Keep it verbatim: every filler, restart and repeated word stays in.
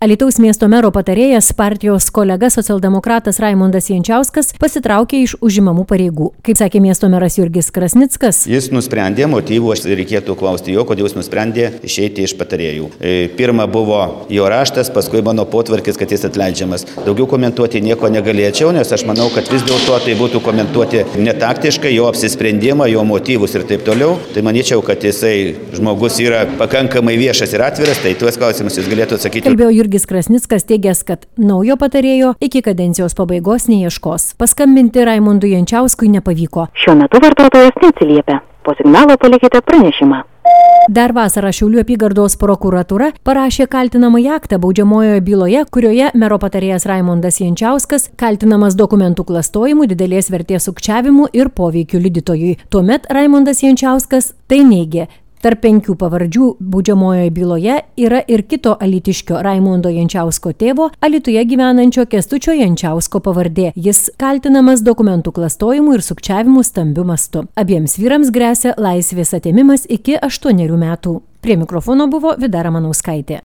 Alytaus miesto mero patarėjas, partijos kolega socialdemokratas Raimondas Jančiauskas pasitraukė iš užimamų pareigų. Kaip sakė miesto meras Jurgis Krasnickas, jis nusprendė, motyvų aš reikėtų klausti jo, kodėl jis nusprendė išeiti iš patarėjų. Pirma buvo jo raštas, paskui mano potvarkis, kad jis atleidžiamas. Daugiau komentuoti nieko negalėčiau, nes aš manau, kad vis dėlto tai būtų komentuoti netaktiškai, jo apsisprendimą, jo motyvus ir taip toliau. Tai manyčiau, kad jisai žmogus yra pakankamai viešas ir atviras, tai tuos klausimus jis galėtų atsakyti. Kalbėjo Jurgis Krasnickas, teigęs, kad naujo patarėjo iki kadencijos pabaigos neieškos. Paskambinti Raimondui Jančiauskui nepavyko. Šiuo metu vartotojas neatsiliepia. Po signalo palikite pranešimą. Dar vasarą Šiaulių apygardos prokuratūra parašė kaltinamąjį aktą baudžiamojoje byloje, kurioje mero patarėjas Raimondas Jančiauskas kaltinamas dokumentų klastojimu, didelės vertės sukčiavimu ir poveikiu liudytojui. Tuomet Raimondas Jančiauskas tai neigė. Tarp penkių pavardžių baudžiamojoje byloje yra ir kito alytiškio Raimondo Jančiausko tėvo, Alytuje gyvenančio Kęstučio Jančiausko pavardė. Jis kaltinamas dokumentų klastojimu ir sukčiavimu stambiu mastu. Abiems vyrams gresia laisvės atėmimas iki aštuonerių metų. Prie mikrofono buvo Vida Ramanauskaitė.